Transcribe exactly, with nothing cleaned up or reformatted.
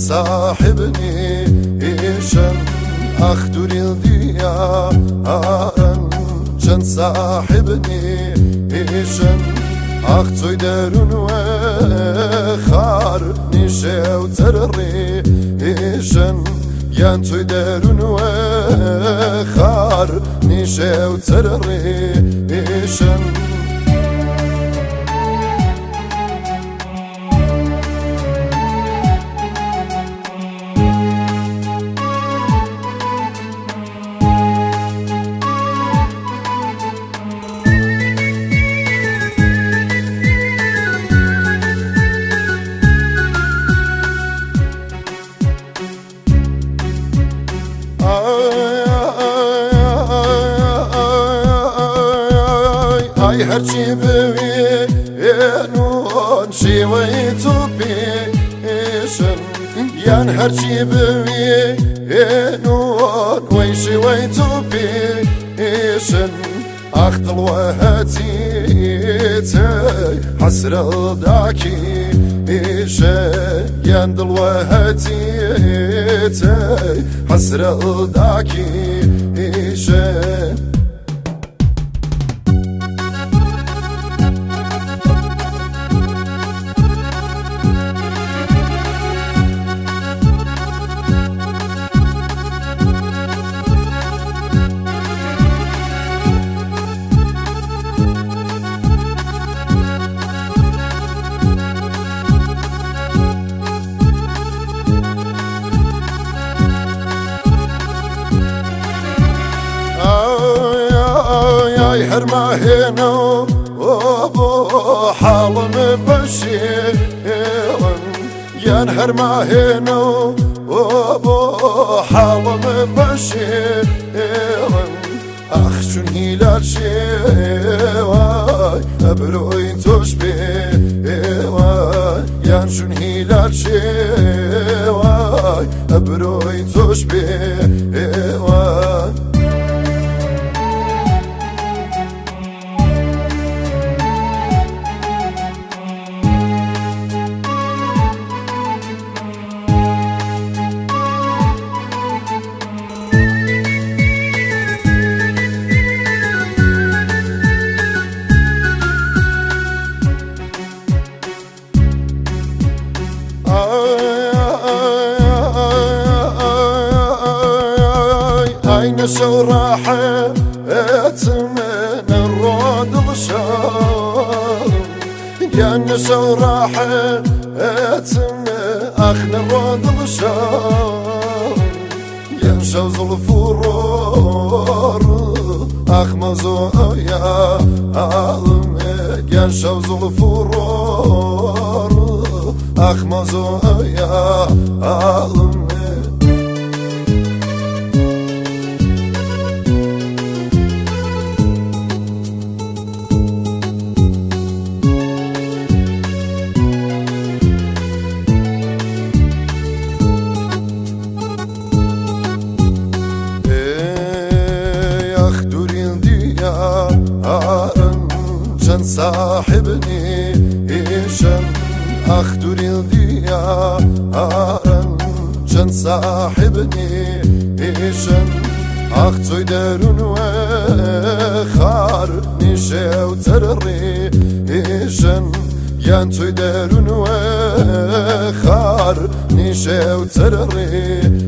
صاحبني إيشن أخدر الديا أنجن صاحبني إيشن أخطي درون وخار نشاو ترري إيشن ينتوي درون وخار نشاو ترري إيشن Ay herçi bevi enun şivay tupi eşen yan herçi bevi enun way şivay tupi eşen أخطل وهاتي حسر داكي إيشا يندل وهاتي حسر داكي إيشا هر ما هنا وابو حالم بشير يان هر ما هنا وابو حالم بشير اخ شون هلال شواي ابروي تشبه يان شون هلال شواي ابروي تشبه عين شو راحة من الرود الشام يا نشو راحة أخن الرود الشام ينشو زلفورور أخ مزو يا عالم ينشو زلفورور أخ مزو يا عالم أنجن صاحبني إيشن أخدر الديا أنجن صاحبني إيشن أخطي درون وخار نشاو ترري إيشن ينتوي درون وخار نشاو ترري